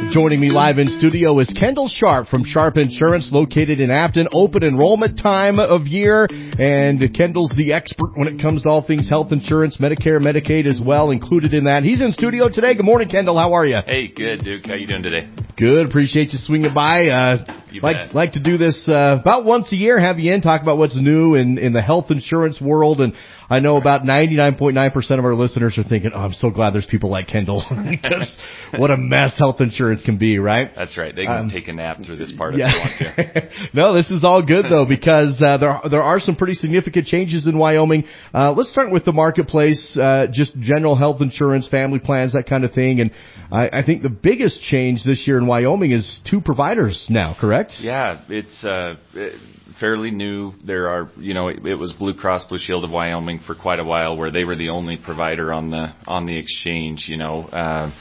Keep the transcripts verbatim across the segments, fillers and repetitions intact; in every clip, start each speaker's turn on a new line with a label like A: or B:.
A: Joining me live in studio is Kendall Sharp from Sharp Insurance, located in Afton. Open enrollment time of year, and Kendall's the expert when it comes to all things health insurance, Medicare, Medicaid as well, included in that. He's in studio today. Good morning, Kendall. How are you?
B: Hey, good, Duke. How you doing today?
A: Good. Appreciate you swinging by. Uh,
B: you
A: like
B: bet.
A: like to do this uh, about once a year. Have you in, talk about what's new in in the health insurance world. And I know about ninety-nine point nine percent of our listeners are thinking, "Oh, I'm so glad there's people like Kendall." Because what a mess health insurance can be, right?
B: That's right. They can um, take a nap through this part if
A: yeah.
B: they want to.
A: No, this is all good though, because uh, there there are some pretty significant changes in Wyoming. Uh, let's start with the marketplace, uh, just general health insurance, family plans, that kind of thing. And I, I think the biggest change this year in Wyoming is two providers now, correct?
B: Yeah, it's uh, fairly new. There are, you know, it, it was Blue Cross Blue Shield of Wyoming for quite a while, where they were the only provider on the on the exchange, you know. Uh,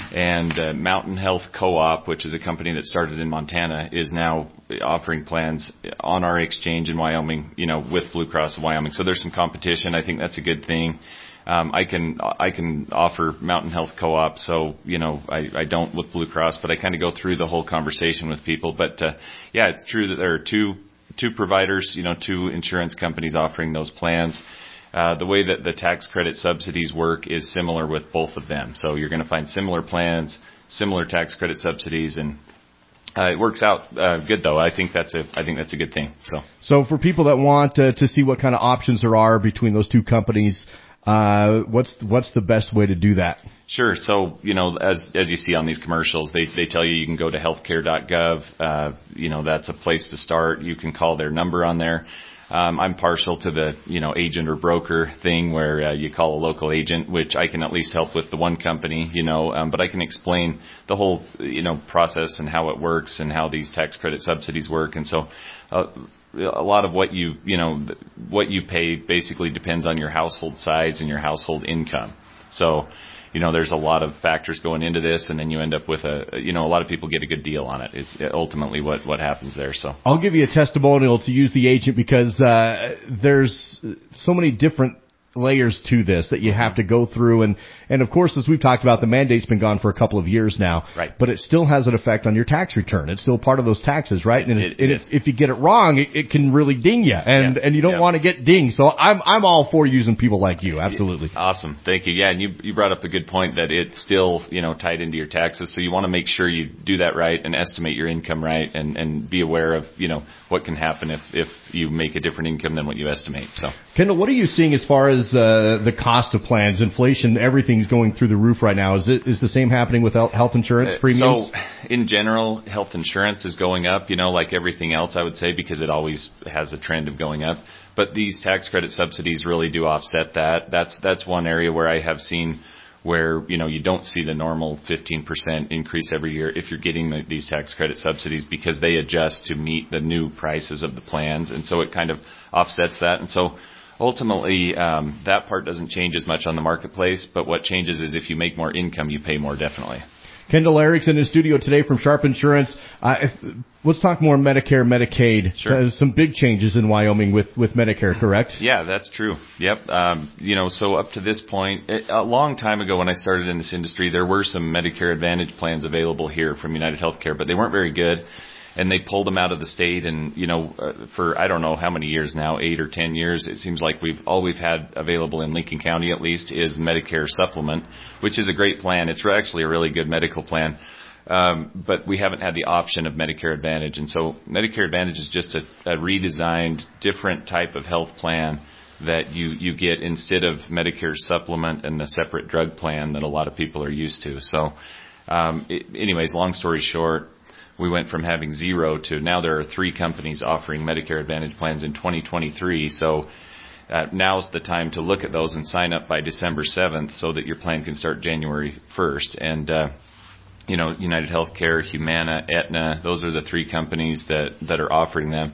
B: and uh, Mountain Health Co-op, which is a company that started in Montana, is now offering plans on our exchange in Wyoming, you know, with Blue Cross of Wyoming. So there's some competition. I think that's a good thing. Um, I can I can offer Mountain Health Co-op, so you know I, I don't with Blue Cross, but I kind of go through the whole conversation with people. But uh, yeah, it's true that there are two two providers, you know, two insurance companies offering those plans. Uh, the way that the tax credit subsidies work is similar with both of them. So you're going to find similar plans, similar tax credit subsidies, and uh, it works out uh, good though. I think that's a I think that's a good thing. So
A: so for people that want uh, to see what kind of options there are between those two companies, uh, what's what's the best way to do that?
B: Sure. So, you know, as as you see on these commercials, they they tell you you can go to healthcare dot gov. Uh, you know, that's a place to start. You can call their number on there. Um, I'm partial to the, you know, agent or broker thing where uh, you call a local agent, which I can at least help with the one company, you know, um, but I can explain the whole, you know, process and how it works and how these tax credit subsidies work. And so uh, a lot of what you, you know, what you pay basically depends on your household size and your household income. So, you know, there's a lot of factors going into this, and then you end up with a, you know, a lot of people get a good deal on it. It's ultimately what, what happens there. So
A: I'll give you a testimonial to use the agent, because uh, there's so many different layers to this that you have to go through. And, and of course, as we've talked about, the mandate's been gone for a couple of years now.
B: Right.
A: But it still has an effect on your tax return. It's still part of those taxes, right? And,
B: it,
A: it, and
B: it
A: it's, if you get it wrong, it, it can really ding you. And,
B: yeah.
A: and you don't
B: yeah.
A: want to get dinged. So I'm, I'm all for using people like you. Absolutely.
B: Awesome. Thank you. Yeah. And you, you brought up a good point that it's still, you know, tied into your taxes. So you want to make sure you do that right and estimate your income right, and, and be aware of, you know, what can happen if, if you make a different income than what you estimate. So
A: Kendall, what are you seeing as far as uh, the cost of plans, inflation, everything's going through the roof right now? Is it is the same happening with health insurance premiums?
B: So in general, health insurance is going up, you know, like everything else, I would say, because it always has a trend of going up. But these tax credit subsidies really do offset that. That's that's one area where I have seen where, you know, you don't see the normal fifteen percent increase every year if you're getting the, these tax credit subsidies, because they adjust to meet the new prices of the plans. And so it kind of offsets that. And so ultimately, um, that part doesn't change as much on the marketplace, but what changes is if you make more income, you pay more, definitely.
A: Kendall Erickson in studio today from Sharp Insurance. Uh, if, let's talk more Medicare, Medicaid.
B: Sure.
A: Uh, some big changes in Wyoming with, with Medicare, correct?
B: Yeah, that's true. Yep. Um, you know, so up to this point, it, a long time ago when I started in this industry, there were some Medicare Advantage plans available here from United Healthcare, but they weren't very good. And they pulled them out of the state, and, you know, uh, for I don't know how many years now, eight or ten years, it seems like we've all we've had available in Lincoln County at least is Medicare Supplement, which is a great plan. It's actually a really good medical plan, um, but we haven't had the option of Medicare Advantage. And so Medicare Advantage is just a, a redesigned, different type of health plan that you, you get instead of Medicare Supplement and the separate drug plan that a lot of people are used to. So um, it, anyways, long story short, we went from having zero to now there are three companies offering Medicare Advantage plans in twenty twenty-three. So uh, now's the time to look at those and sign up by December seventh so that your plan can start January first. And, uh, you know, United Healthcare, Humana, Aetna, those are the three companies that, that are offering them.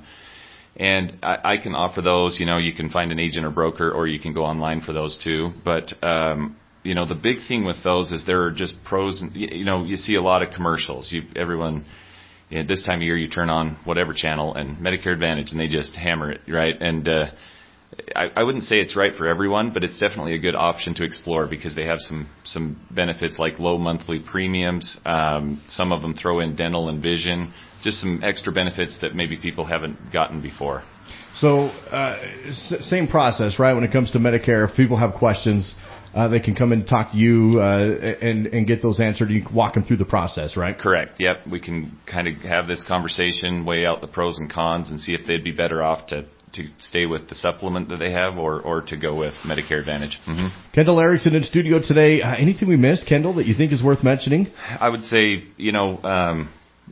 B: And I, I can offer those. You know, you can find an agent or broker, or you can go online for those too. But, um, you know, the big thing with those is there are just pros. And, you know, you see a lot of commercials. You, everyone... At this time of year, you turn on whatever channel and Medicare Advantage, and they just hammer it, right? And uh, I, I wouldn't say it's right for everyone, but it's definitely a good option to explore because they have some, some benefits like low monthly premiums. Um, some of them throw in dental and vision, just some extra benefits that maybe people haven't gotten before.
A: So, uh, s- same process, right? When it comes to Medicare, if people have questions, uh, they can come in and talk to you, uh, and, and get those answered. You can walk them through the process, right?
B: Correct. Yep. We can kind of have this conversation, weigh out the pros and cons, and see if they'd be better off to, to stay with the supplement that they have or, or to go with Medicare Advantage. Mm-hmm.
A: Kendall Erickson in studio today. Uh, anything we missed, Kendall, that you think is worth mentioning?
B: I would say, you know, um,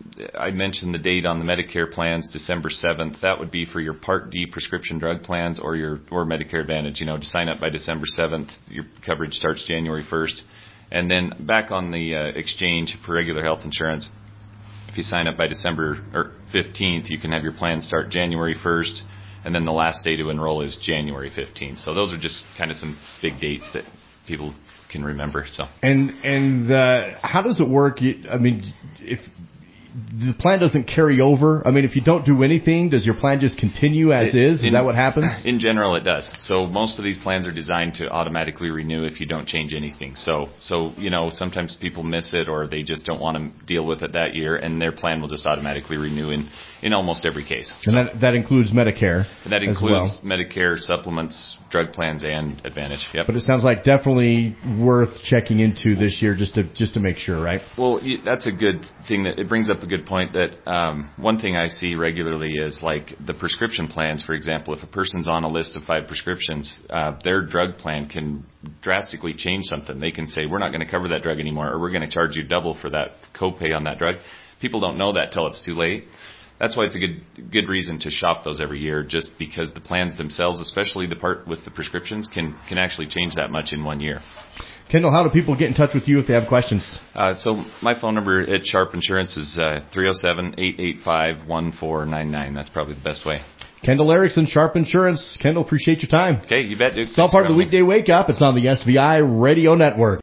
B: I mentioned the date on the Medicare plans, December seventh. That would be for your Part D prescription drug plans or your or Medicare Advantage. You know, to sign up by December seventh, your coverage starts January first. And then back on the uh, exchange for regular health insurance, if you sign up by December or fifteenth, you can have your plan start January first, and then the last day to enroll is January fifteenth. So those are just kind of some big dates that people can remember. So
A: And and uh, how does it work? I mean, if the plan doesn't carry over, I mean, if you don't do anything, does your plan just continue as
B: it,
A: is? Is
B: in,
A: that what happens?
B: In general, it does. So most of these plans are designed to automatically renew if you don't change anything. So, so you know, sometimes people miss it or they just don't want to deal with it that year, and their plan will just automatically renew in, in almost every case.
A: And so, that that includes Medicare.
B: That includes
A: well.
B: Medicare, supplements, drug plans, and Advantage. Yep.
A: But it sounds like definitely worth checking into this year just to just to make sure, right?
B: Well, that's a good thing. That it brings up a good point. That um, one thing I see regularly is like the prescription plans. For example, if a person's on a list of five prescriptions, uh, their drug plan can drastically change something. They can say, "We're not going to cover that drug anymore," or "We're going to charge you double for that copay on that drug." People don't know that till it's too late. That's why it's a good good reason to shop those every year, just because the plans themselves, especially the part with the prescriptions, can can actually change that much in one year.
A: Kendall, how do people get in touch with you if they have questions?
B: Uh, so my phone number at Sharp Insurance is uh, three oh seven, eight eight five, one four nine nine. That's probably the best way.
A: Kendall Erickson, Sharp Insurance. Kendall, appreciate your time.
B: Okay, you bet, Duke.
A: It's all part of the Weekday Wake Up. It's on the S V I Radio Network.